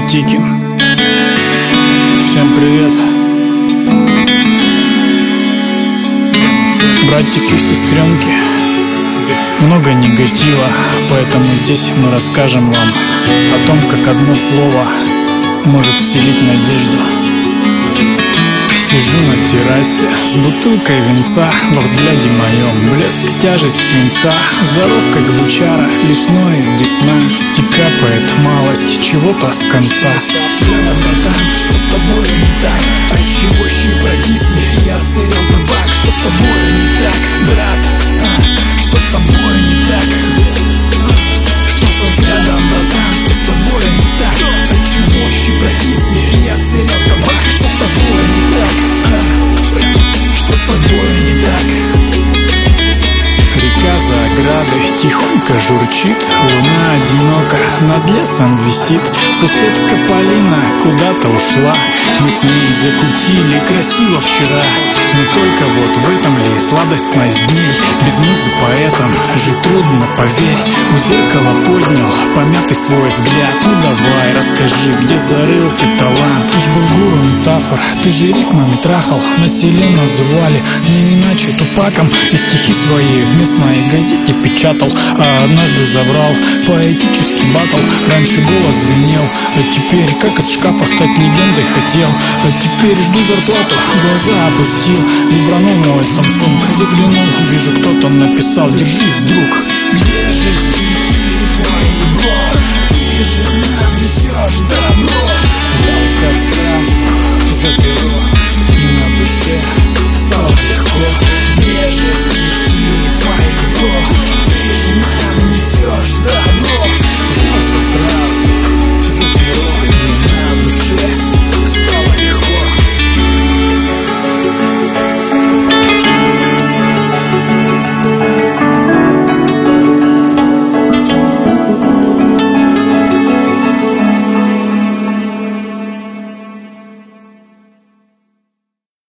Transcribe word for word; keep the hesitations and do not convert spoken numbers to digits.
Тикин. Всем привет. Братики и сестренки, много негатива, поэтому здесь мы расскажем вам о том, как одно слово может вселить надежду. Сижу на террасе с бутылкой винца, во взгляде моем блеск, тяжесть свинца. Здоров как бычара, лишь ноет весна, и капает малость чего-то с конца. Ляна, братан, что с тобой не так? Отчего щи прокисли, я отсырел табак. Что с тобой не так, брат? А, что с тобой не так? Что со взглядом, братан, что с тобой не так? Отчего щи прокисли, я отсырел табак. Что с тобой не так? А, что с тобой не так? Река за оградой тихонько журчит, луна одиноко над лесом висит. Соседка Полина куда-то ушла, мы с ней закутили красиво вчера. Но только вот в этом ли сладостность дней? Без музы поэтам жить трудно, поверь. У зеркала поднял помятый свой взгляд. Ну давай, расскажи, где зарыл ты талант? Ты ж был гуру метафор, ты же рифмами трахал. На селе называли не иначе Тупаком, и стихи свои в местной газете печатал. А однажды забрал поэтический батл. Раньше голос звенел, а теперь как из шкафа стать легендой хотел. А теперь жду зарплату, глаза опустил. Вибранул мой Samsung, заглянул, вижу, кто-то написал: держись, друг. Где же стихи твои, бро? Ты же нам несешь, да?